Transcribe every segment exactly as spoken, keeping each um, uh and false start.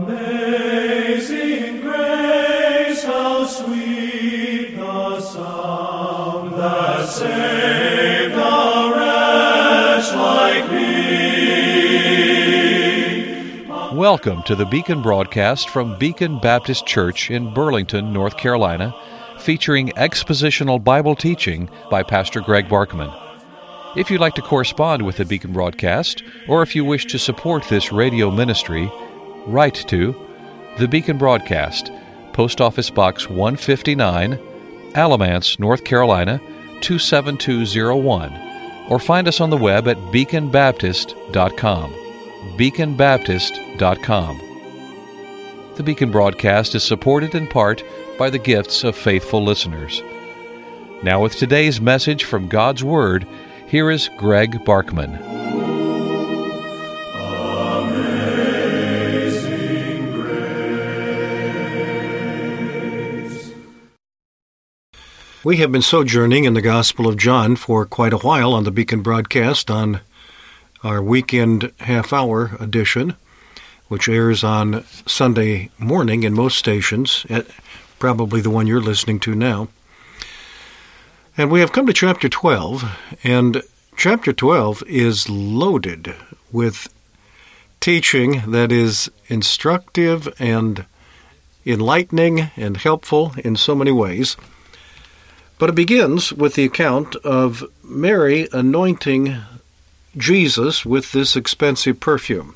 Amazing grace, how sweet the sound that saved a wretch like me. Welcome to the Beacon broadcast from Beacon Baptist Church in Burlington, North Carolina, featuring expositional Bible teaching by Pastor Greg Barkman. If you'd like to correspond with the Beacon broadcast, or if you wish to support this radio ministry, write to the Beacon Broadcast, Post Office Box one fifty-nine, Alamance, North Carolina, two seven two zero one, or find us on the web at beacon baptist dot com. beacon baptist dot com. The Beacon broadcast is supported in part by the gifts of faithful listeners. Now with today's message from God's Word, here is Greg Barkman. Amazing grace. We have been sojourning in the Gospel of John for quite a while on the Beacon broadcast on our weekend half-hour edition, which airs on Sunday morning in most stations, at probably the one you're listening to now. And we have come to chapter twelve, and chapter twelve is loaded with teaching that is instructive and enlightening and helpful in so many ways. But it begins with the account of Mary anointing Jesus with this expensive perfume.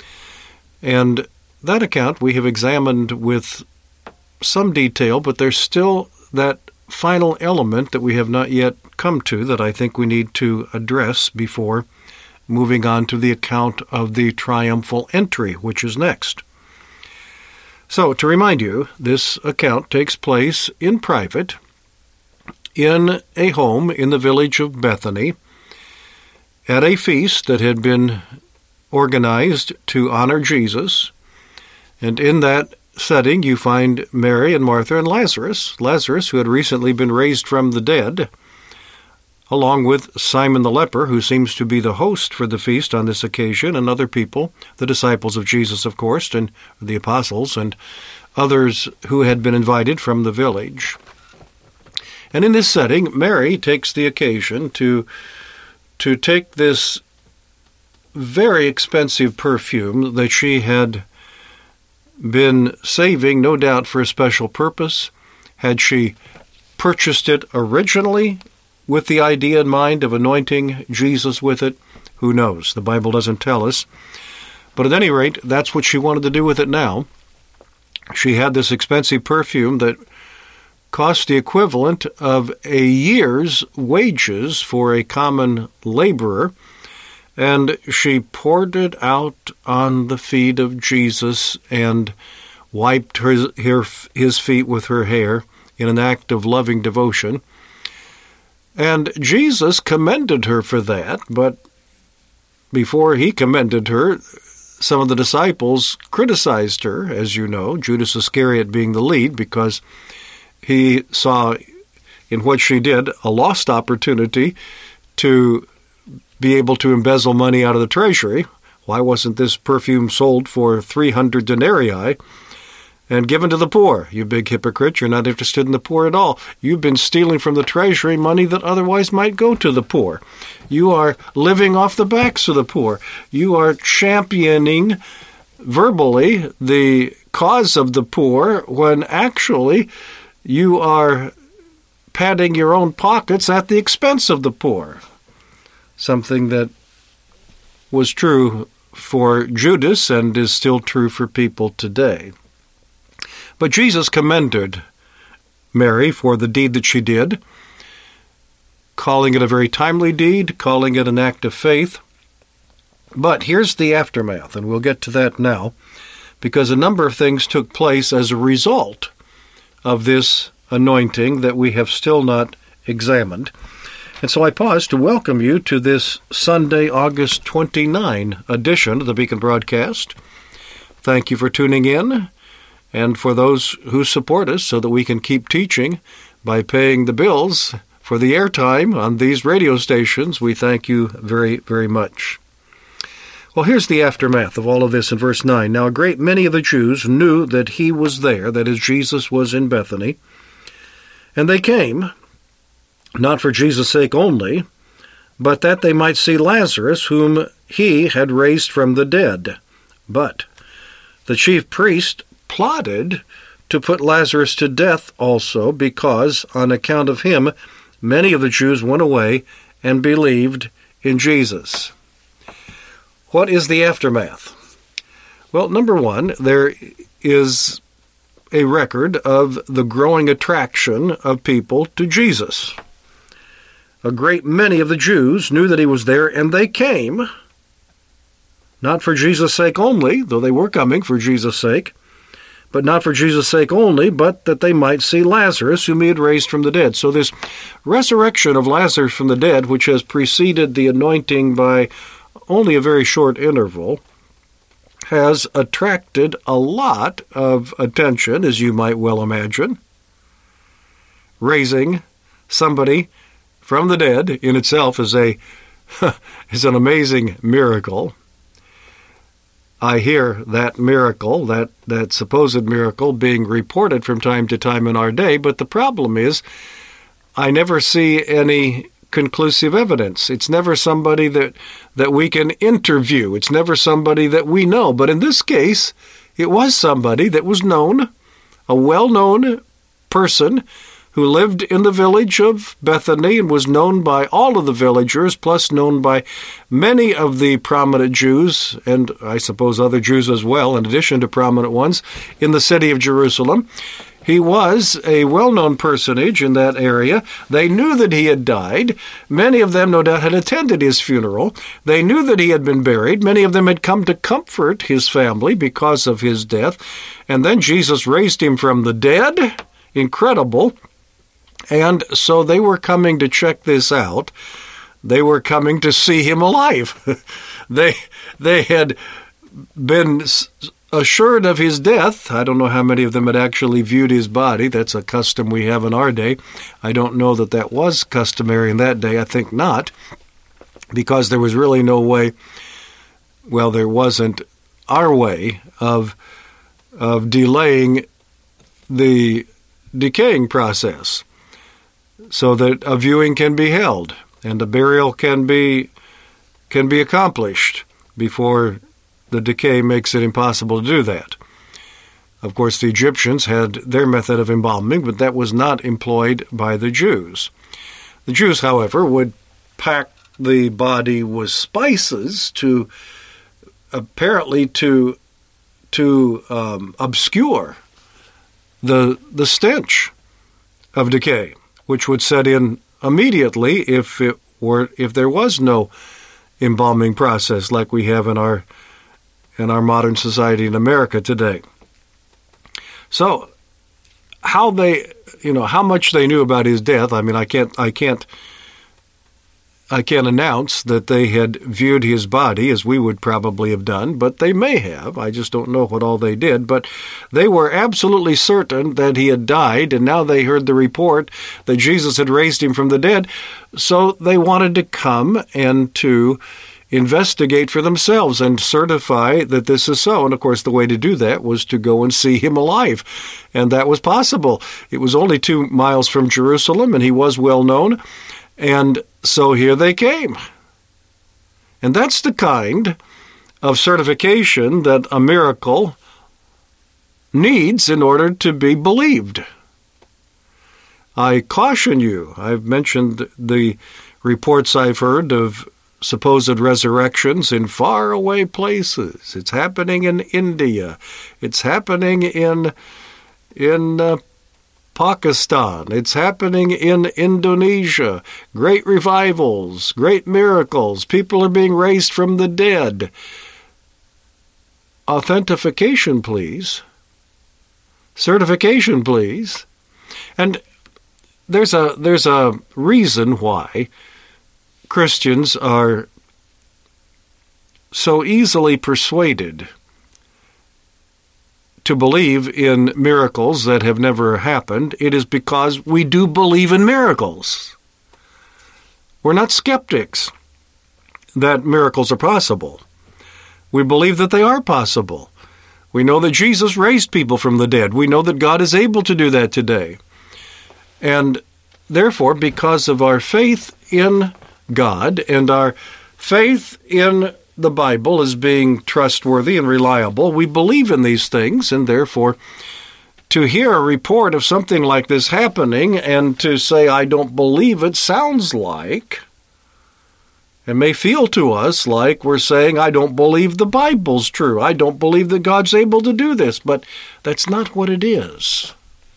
And that account we have examined with some detail, but there's still that final element that we have not yet come to that I think we need to address before moving on to the account of the triumphal entry, which is next. So, to remind you, this account takes place in private in a home in the village of Bethany at a feast that had been organized to honor Jesus. And in that setting, you find Mary and Martha and Lazarus, Lazarus who had recently been raised from the dead, along with Simon the leper, who seems to be the host for the feast on this occasion, and other people, the disciples of Jesus, of course, and the apostles, and others who had been invited from the village. And in this setting, Mary takes the occasion to, to take this very expensive perfume that she had been saving, no doubt, for a special purpose. Had she purchased it originally with the idea in mind of anointing Jesus with it? Who knows? The Bible doesn't tell us. But at any rate, that's what she wanted to do with it now. She had this expensive perfume that cost the equivalent of a year's wages for a common laborer, and she poured it out on the feet of Jesus and wiped her, her, his feet with her hair in an act of loving devotion. And Jesus commended her for that, but before he commended her, some of the disciples criticized her, as you know, Judas Iscariot being the lead, because he saw in what she did a lost opportunity to be able to embezzle money out of the treasury. Why wasn't this perfume sold for three hundred denarii and given to the poor? You big hypocrite, you're not interested in the poor at all. You've been stealing from the treasury money that otherwise might go to the poor. You are living off the backs of the poor. You are championing verbally the cause of the poor when actually you are padding your own pockets at the expense of the poor. Something that was true for Judas and is still true for people today. But Jesus commended Mary for the deed that she did, calling it a very timely deed, calling it an act of faith. But here's the aftermath, and we'll get to that now, because a number of things took place as a result of this anointing that we have still not examined. And so I pause to welcome you to this Sunday, August twenty-ninth edition of the Beacon broadcast. Thank you for tuning in, and for those who support us so that we can keep teaching by paying the bills for the airtime on these radio stations. We thank you very, very much. Well, here's the aftermath of all of this in verse nine. Now a great many of the Jews knew that he was there, that is, Jesus was in Bethany, and they came, not for Jesus' sake only, but that they might see Lazarus, whom he had raised from the dead. But the chief priest plotted to put Lazarus to death also, because on account of him many of the Jews went away and believed in Jesus. What is the aftermath? Well, number one, there is a record of the growing attraction of people to Jesus. A great many of the Jews knew that he was there, and they came, not for Jesus' sake only, though they were coming for Jesus' sake, but not for Jesus' sake only, but that they might see Lazarus, whom he had raised from the dead. So this resurrection of Lazarus from the dead, which has preceded the anointing by only a very short interval, has attracted a lot of attention, as you might well imagine. Raising somebody from the dead in itself is a is an amazing miracle. I hear that miracle, that, that supposed miracle, being reported from time to time in our day, but the problem is I never see any conclusive evidence. It's never somebody that, that we can interview. It's never somebody that we know. But in this case, it was somebody that was known, a well-known person who lived in the village of Bethany and was known by all of the villagers, plus known by many of the prominent Jews, and I suppose other Jews as well, in addition to prominent ones, in the city of Jerusalem. He was a well-known personage in that area. They knew that he had died. Many of them, no doubt, had attended his funeral. They knew that he had been buried. Many of them had come to comfort his family because of his death. And then Jesus raised him from the dead. Incredible. And so they were coming to check this out. They were coming to see him alive. they, they had been assured of his death. I don't know how many of them had actually viewed his body. That's a custom we have in our day. I don't know that that was customary in that day. I think not, because there was really no way, well, there wasn't our way of of delaying the decaying process so that a viewing can be held and a burial can be can be accomplished before the decay makes it impossible to do that. Of course, the Egyptians had their method of embalming, but that was not employed by the Jews. The Jews, however, would pack the body with spices to apparently to to um, obscure the the stench of decay, which would set in immediately if it were if there was no embalming process like we have in our in our modern society in America today. So, how they, you know, how much they knew about his death, I mean, I can't, I can't, I can't announce that they had viewed his body as we would probably have done, but they may have. I just don't know what all they did. But they were absolutely certain that he had died, and now they heard the report that Jesus had raised him from the dead, so they wanted to come and to investigate for themselves and certify that this is so. And, of course, the way to do that was to go and see him alive. And that was possible. It was only two miles from Jerusalem, and he was well known. And so here they came. And that's the kind of certification that a miracle needs in order to be believed. I caution you. I've mentioned the reports I've heard of supposed resurrections in faraway places. It's happening in India. It's happening in in uh, Pakistan. It's happening in Indonesia. Great revivals, great miracles. People are being raised from the dead. Authentication, please. Certification, please. And there's a there's a reason why Christians are so easily persuaded to believe in miracles that have never happened. It is because we do believe in miracles. We're not skeptics that miracles are possible. We believe that they are possible. We know that Jesus raised people from the dead. We know that God is able to do that today. And therefore, because of our faith in God and our faith in the Bible as being trustworthy and reliable, we believe in these things, and therefore, to hear a report of something like this happening and to say, I don't believe it, sounds like, and may feel to us like we're saying, I don't believe the Bible's true. I don't believe that God's able to do this. But that's not what it is.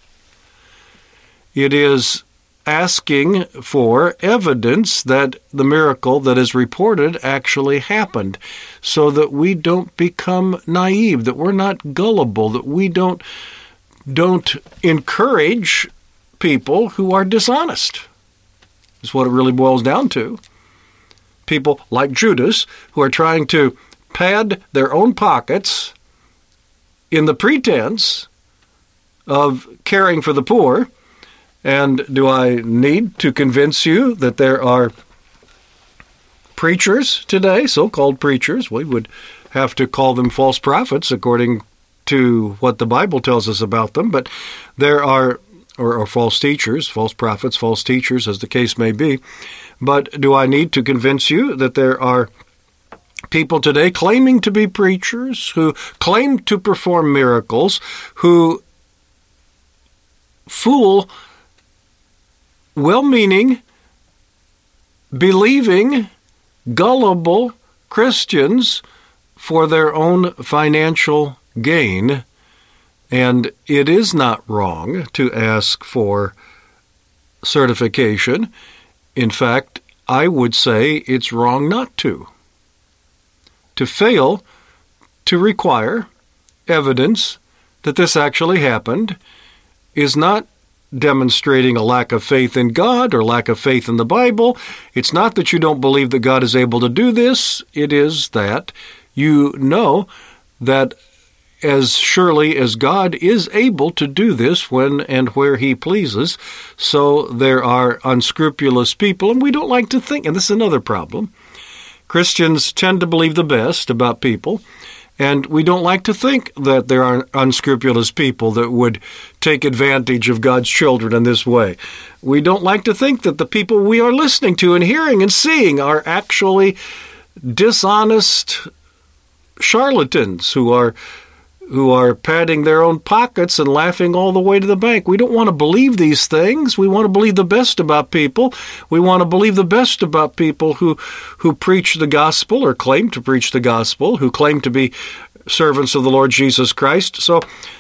It is asking for evidence that the miracle that is reported actually happened, so that we don't become naive, that we're not gullible, that we don't don't encourage people who are dishonest. Is what it really boils down to. People like Judas who are trying to pad their own pockets in the pretense of caring for the poor. And do I need to convince you that there are preachers today, so-called preachers? We would have to call them false prophets according to what the Bible tells us about them. But there are, or, or false teachers, false prophets, false teachers, as the case may be. But do I need to convince you that there are people today claiming to be preachers, who claim to perform miracles, who fool well-meaning, believing, gullible Christians for their own financial gain? And it is not wrong to ask for certification. In fact, I would say it's wrong not to. To fail to require evidence that this actually happened is not demonstrating a lack of faith in God or lack of faith in the Bible. It's not that you don't believe that God is able to do this. It is that you know that as surely as God is able to do this when and where He pleases, so there are unscrupulous people, and we don't like to think, and this is another problem. Christians tend to believe the best about people, and we don't like to think that there are unscrupulous people that would take advantage of God's children in this way. We don't like to think that the people we are listening to and hearing and seeing are actually dishonest charlatans who are who are padding their own pockets and laughing all the way to the bank. We don't want to believe these things. We want to believe the best about people. We want to believe the best about people who, who preach the gospel or claim to preach the gospel, who claim to be servants of the Lord Jesus Christ. So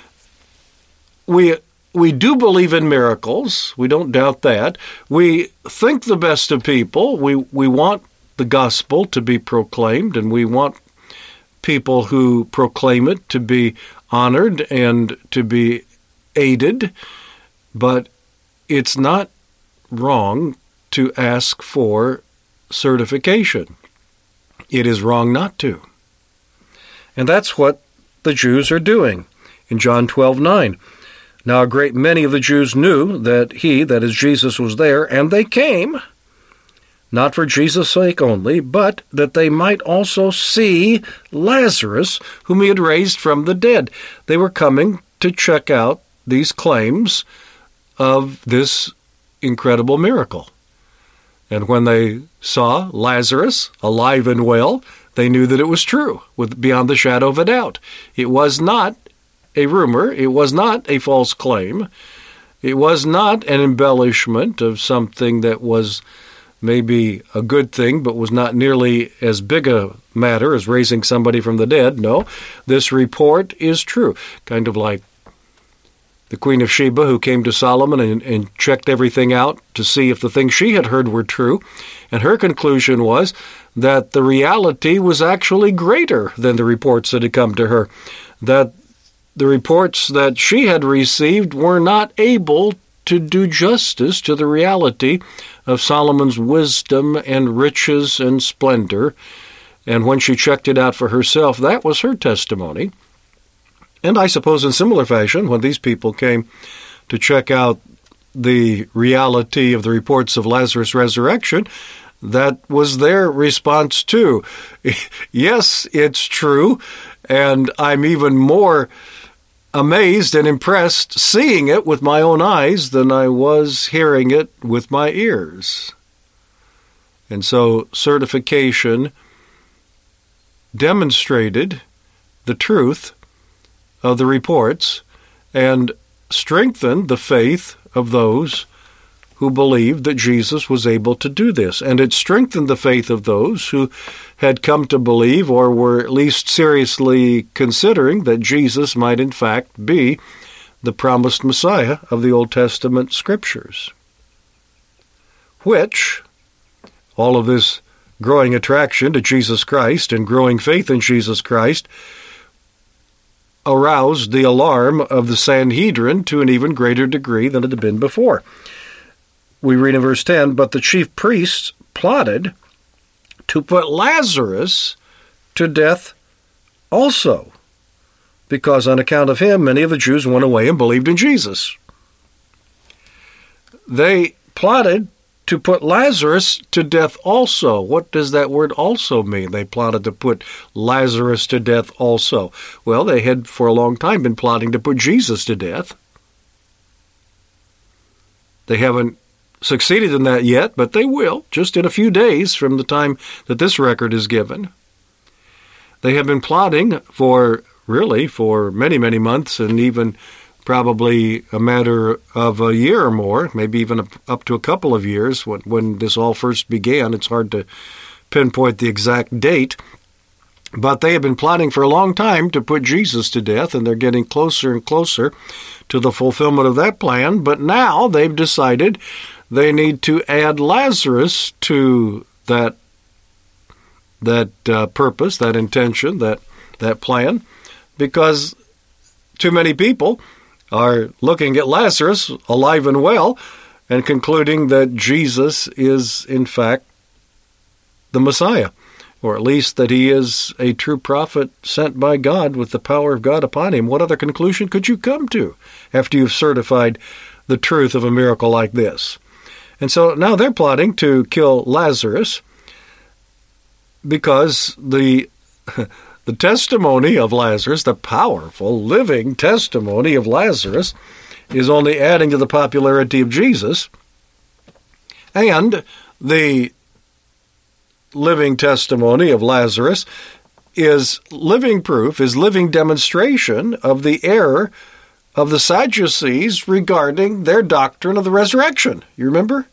we we do believe in miracles. We don't doubt that. We think the best of people. We, we want the gospel to be proclaimed, and we want people who proclaim it to be honored and to be aided, but it's not wrong to ask for certification. It is wrong not to. And that's what the Jews are doing. In John twelve nine, now a great many of the Jews knew that he, that is Jesus, was there, and they came, not for Jesus' sake only, but that they might also see Lazarus, whom he had raised from the dead. They were coming to check out these claims of this incredible miracle. And when they saw Lazarus alive and well, they knew that it was true, with beyond the shadow of a doubt. It was not a rumor. It was not a false claim. It was not an embellishment of something that was maybe a good thing, but was not nearly as big a matter as raising somebody from the dead. No, this report is true. Kind of like the Queen of Sheba, who came to Solomon and, and checked everything out to see if the things she had heard were true. And her conclusion was that the reality was actually greater than the reports that had come to her, that the reports that she had received were not able to do justice to the reality of Solomon's wisdom and riches and splendor. And when she checked it out for herself, that was her testimony. And I suppose in similar fashion, when these people came to check out the reality of the reports of Lazarus' resurrection, that was their response too. Yes, it's true, and I'm even more amazed and impressed seeing it with my own eyes than I was hearing it with my ears. And so certification demonstrated the truth of the reports and strengthened the faith of those who believed that Jesus was able to do this. And it strengthened the faith of those who had come to believe or were at least seriously considering that Jesus might in fact be the promised Messiah of the Old Testament Scriptures. Which, all of this growing attraction to Jesus Christ and growing faith in Jesus Christ, aroused the alarm of the Sanhedrin to an even greater degree than it had been before. We read in verse ten, "But the chief priests plotted to put Lazarus to death also, because on account of him many of the Jews went away and believed in Jesus." They plotted to put Lazarus to death also. What does that word also mean? They plotted to put Lazarus to death also. Well, they had for a long time been plotting to put Jesus to death. They haven't succeeded in that yet, but they will, just in a few days from the time that this record is given. They have been plotting for, really, for many, many months, and even probably a matter of a year or more, maybe even up to a couple of years when, when this all first began. It's hard to pinpoint the exact date, but they have been plotting for a long time to put Jesus to death, and they're getting closer and closer to the fulfillment of that plan. But now they've decided they need to add Lazarus to that that uh, purpose, that intention, that that plan, because too many people are looking at Lazarus alive and well and concluding that Jesus is, in fact, the Messiah, or at least that he is a true prophet sent by God with the power of God upon him. What other conclusion could you come to after you've certified the truth of a miracle like this? And so now they're plotting to kill Lazarus because the the testimony of Lazarus, the powerful, living testimony of Lazarus, is only adding to the popularity of Jesus. And the living testimony of Lazarus is living proof, is living demonstration of the error of the Sadducees regarding their doctrine of the resurrection. You remember?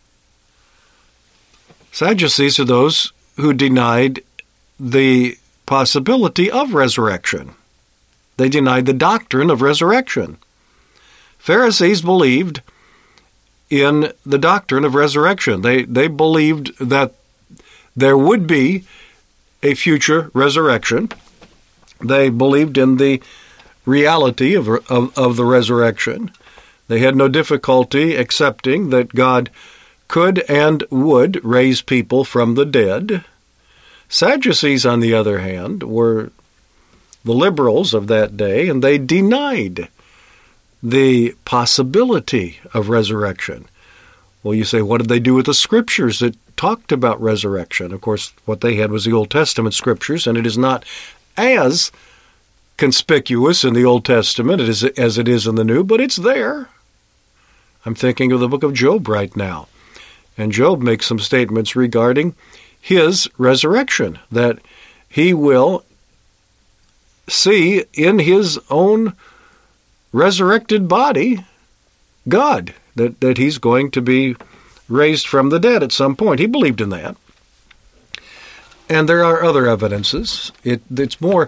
Sadducees are those who denied the possibility of resurrection. They denied the doctrine of resurrection. Pharisees believed in the doctrine of resurrection. They, they believed that there would be a future resurrection. They believed in the reality of, of, of the resurrection. They had no difficulty accepting that God could and would raise people from the dead. Sadducees, on the other hand, were the liberals of that day, and they denied the possibility of resurrection. Well, you say, what did they do with the Scriptures that talked about resurrection? Of course, what they had was the Old Testament Scriptures, and it is not as conspicuous in the Old Testament as it is in the New, but it's there. I'm thinking of the book of Job right now. And Job makes some statements regarding his resurrection, that he will see in his own resurrected body God, that, that he's going to be raised from the dead at some point. He believed in that. And there are other evidences. It, it's more,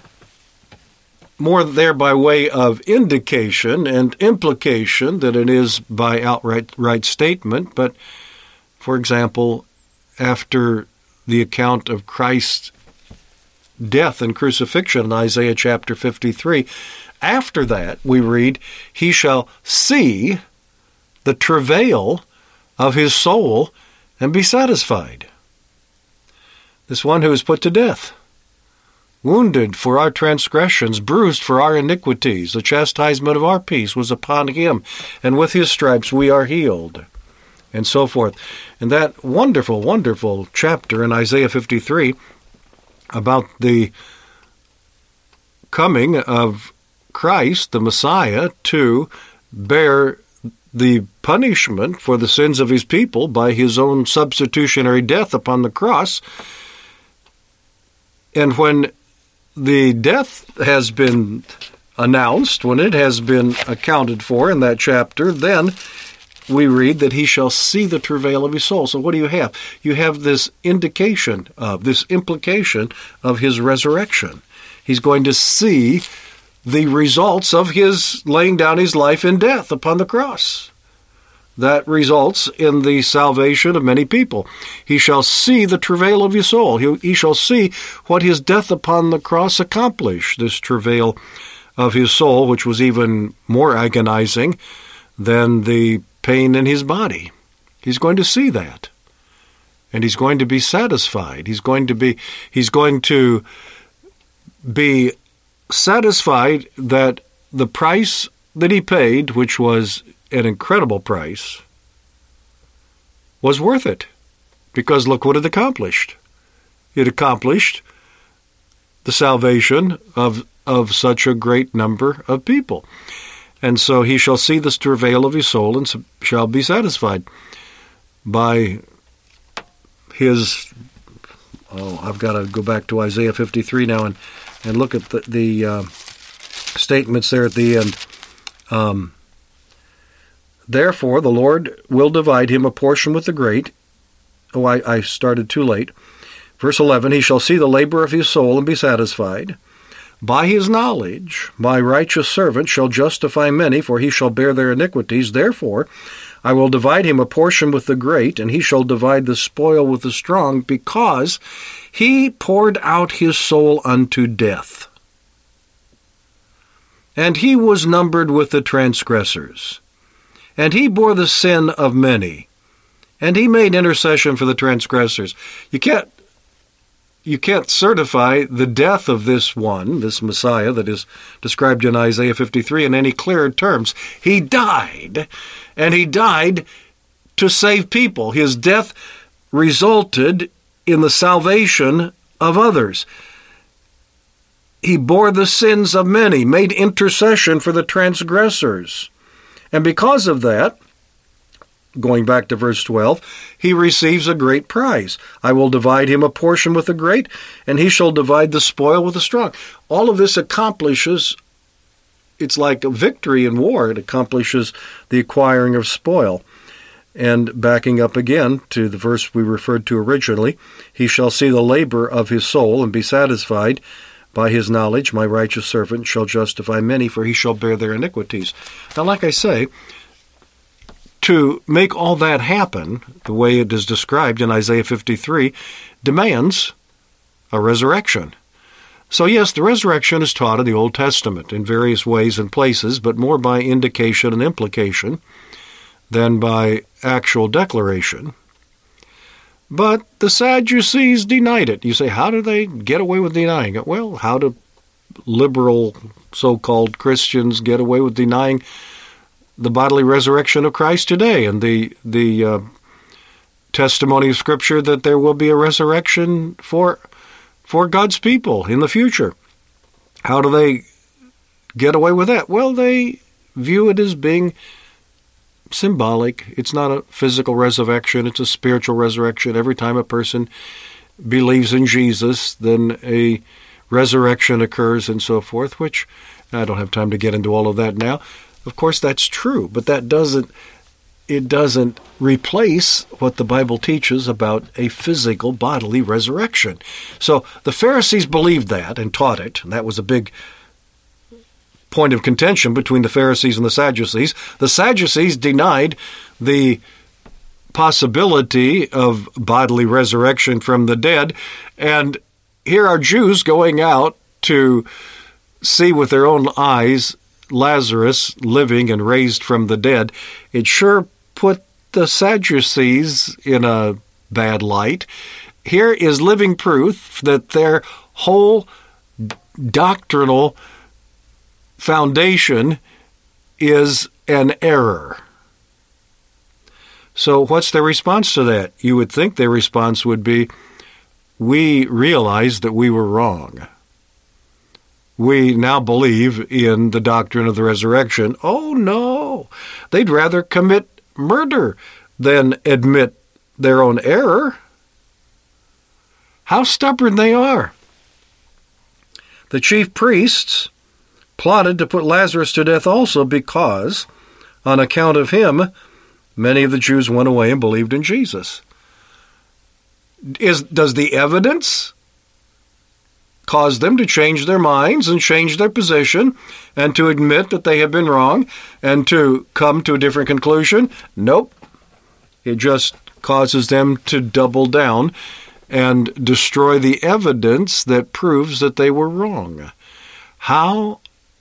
more there by way of indication and implication than it is by outright right statement. But, for example, after the account of Christ's death and crucifixion in Isaiah chapter fifty-three, after that we read, he shall see the travail of his soul and be satisfied. This one who was put to death, wounded for our transgressions, bruised for our iniquities, the chastisement of our peace was upon him, and with his stripes we are healed. and so forth. And that wonderful, wonderful chapter in Isaiah fifty-three about the coming of Christ, the Messiah, to bear the punishment for the sins of his people by his own substitutionary death upon the cross. And when the death has been announced, when it has been accounted for in that chapter, then we read that he shall see the travail of his soul. So what do you have? You have this indication of, this implication of his resurrection. He's going to see the results of his laying down his life in death upon the cross. That results in the salvation of many people. He shall see the travail of his soul. He, he shall see what his death upon the cross accomplished, this travail of his soul, which was even more agonizing than the pain in his body. He's going to see that. And he's going to be satisfied. He's going to be, he's going to be satisfied that the price that he paid, which was an incredible price, was worth it. Because look what it accomplished. It accomplished the salvation of, of such a great number of people. And so he shall see this travail of his soul and shall be satisfied by his, oh, I've got to go back to Isaiah fifty-three now and, and look at the, the uh, statements there at the end. Um, Therefore, the Lord will divide him a portion with the great. Oh, I, I started too late. Verse eleven, he shall see the labor of his soul and be satisfied. By his knowledge, my righteous servant shall justify many, for he shall bear their iniquities. Therefore, I will divide him a portion with the great, and he shall divide the spoil with the strong, because he poured out his soul unto death. And he was numbered with the transgressors. And he bore the sin of many, and he made intercession for the transgressors. You can't, you can't certify the death of this one, this Messiah that is described in Isaiah fifty-three in any clearer terms. He died, and he died to save people. His death resulted in the salvation of others. He bore the sins of many, made intercession for the transgressors. And because of that, going back to verse twelve, he receives a great prize. I will divide him a portion with the great, and he shall divide the spoil with the strong. All of this accomplishes, it's like a victory in war. It accomplishes the acquiring of spoil. And backing up again to the verse we referred to originally, he shall see the labor of his soul and be satisfied. By his knowledge, my righteous servant shall justify many, for he shall bear their iniquities. Now, like I say, to make all that happen, the way it is described in Isaiah fifty-three, demands a resurrection. So yes, the resurrection is taught in the Old Testament in various ways and places, but more by indication and implication than by actual declaration. But the Sadducees denied it. You say, how do they get away with denying it? Well, how do liberal so-called Christians get away with denying the bodily resurrection of Christ today and the the uh, testimony of Scripture that there will be a resurrection for for God's people in the future? How do they get away with that? Well, they view it as being symbolic. It's not a physical resurrection. It's a spiritual resurrection. Every time a person believes in Jesus, then a resurrection occurs and so forth, which I don't have time to get into all of that now. Of course, that's true, but that doesn't, it doesn't replace what the Bible teaches about a physical bodily resurrection. So the Pharisees believed that and taught it, and that was a big point of contention between the Pharisees and the Sadducees. The Sadducees denied the possibility of bodily resurrection from the dead, and here are Jews going out to see with their own eyes Lazarus living and raised from the dead. It sure put the Sadducees in a bad light. Here is living proof that their whole doctrinal foundation is an error. So what's their response to that? You would think their response would be, we realize that we were wrong. We now believe in the doctrine of the resurrection. Oh, no. They'd rather commit murder than admit their own error. How stubborn they are. The chief priests plotted to put Lazarus to death also because, on account of him, many of the Jews went away and believed in Jesus. Is, does the evidence cause them to change their minds and change their position and to admit that they have been wrong and to come to a different conclusion? Nope. It just causes them to double down and destroy the evidence that proves that they were wrong. How,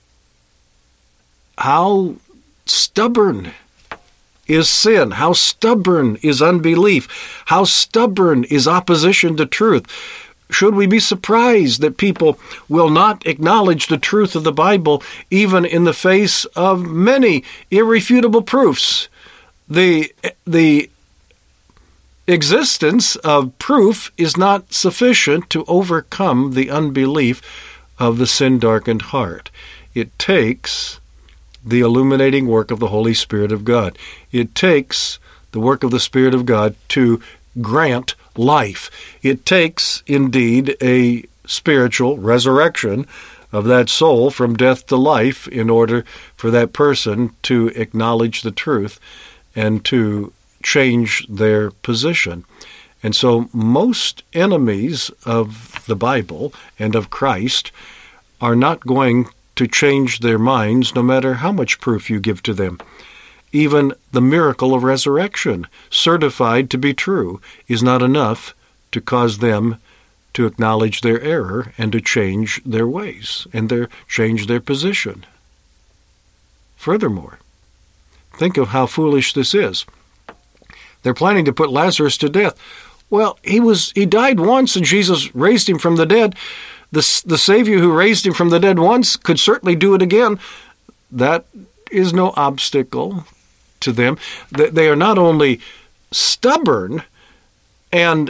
how stubborn is sin? How stubborn is unbelief? How stubborn is opposition to truth? Should we be surprised that people will not acknowledge the truth of the Bible even in the face of many irrefutable proofs? The, the existence of proof is not sufficient to overcome the unbelief of the sin-darkened heart. It takes the illuminating work of the Holy Spirit of God. It takes the work of the Spirit of God to grant life. It takes, indeed, a spiritual resurrection of that soul from death to life in order for that person to acknowledge the truth and to change their position. And so most enemies of the Bible and of Christ are not going to change their minds no matter how much proof you give to them. Even the miracle of resurrection, certified to be true, is not enough to cause them to acknowledge their error and to change their ways and their change their position. Furthermore, think of how foolish this is. They're planning to put Lazarus to death. Well, he was he died once and Jesus raised him from the dead. The, the Savior who raised him from the dead once could certainly do it again. That is no obstacle to them. They are not only stubborn and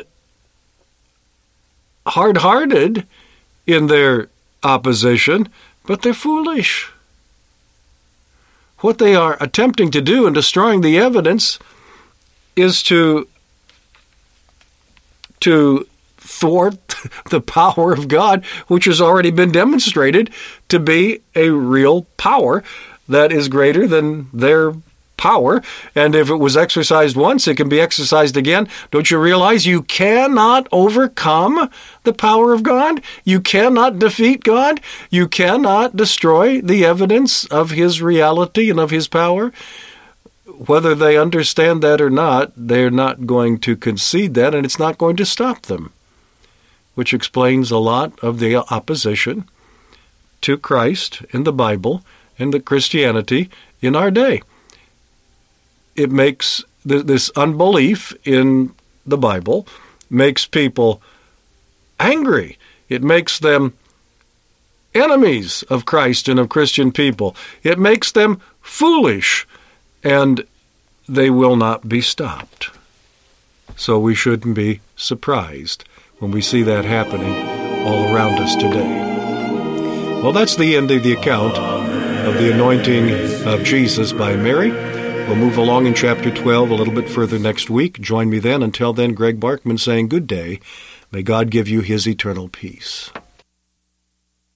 hard-hearted in their opposition, but they're foolish. What they are attempting to do in destroying the evidence is to, to thwart the power of God, which has already been demonstrated to be a real power that is greater than their power. And if it was exercised once, it can be exercised again. Don't you realize you cannot overcome the power of God? You cannot defeat God? You cannot destroy the evidence of His reality and of His power? Whether they understand that or not, they're not going to concede that, and it's not going to stop them, which explains a lot of the opposition to Christ in the Bible and the Christianity in our day. It makes th- this unbelief in the Bible makes people angry. It makes them enemies of Christ and of Christian people. It makes them foolish, and they will not be stopped. So we shouldn't be surprised when we see that happening all around us today. Well, that's the end of the account of the anointing of Jesus by Mary. We'll move along in chapter twelve a little bit further next week. Join me then. Until then, Greg Barkman saying good day. May God give you His eternal peace.